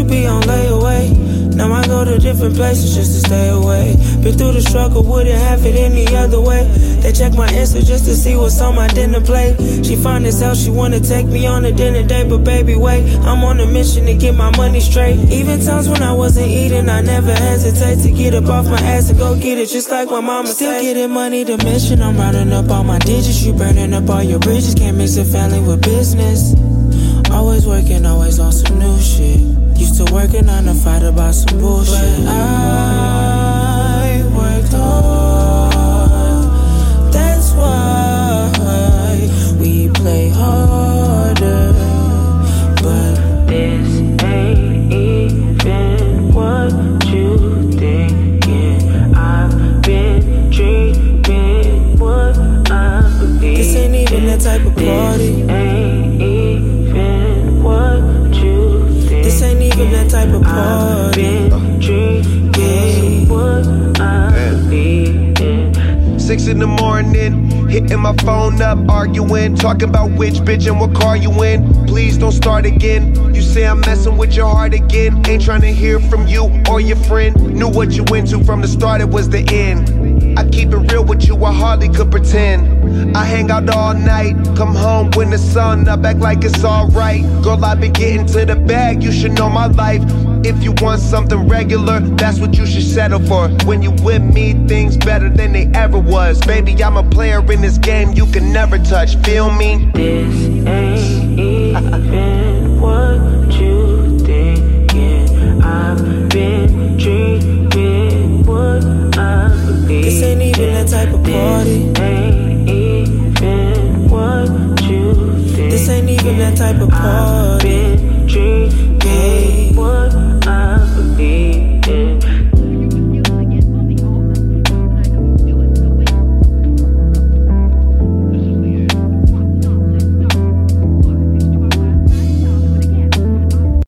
be on layaway. Now I go to different places just to stay away. Been through the struggle, wouldn't have it any other way. They check my Insta just to see what's on my dinner plate. She find this out, she wanna take me on a dinner date. But baby, wait, I'm on a mission to get my money straight. Even times when I wasn't eating, I never hesitate to get up off my ass and go get it, just like my mama said. Still getting money, the mission, I'm rounding up all my digits. You burning up all your bridges, can't mix a family with business. Always working, always on some new shit. Used to working on a fight about some bullshit. But I worked hard, that's why we play harder. But this ain't even what you thinking. I've been dreaming what I believe. This ain't even that type of party. That type of party. Yeah. 6 in the morning, hitting my phone up, arguing, talking about which bitch and what car you in. Please don't start again. You say I'm messing with your heart again. Ain't trying to hear from you or your friend. Knew what you went to from the start, it was the end. I keep it real with you, I hardly could pretend. I hang out all night, come home when the sun up, act like it's alright. Girl, I've been getting to the bag, you should know my life. If you want something regular, that's what you should settle for. When you with me, things better than they ever was. Baby, I'm a player in this game you can never touch, feel me? This ain't even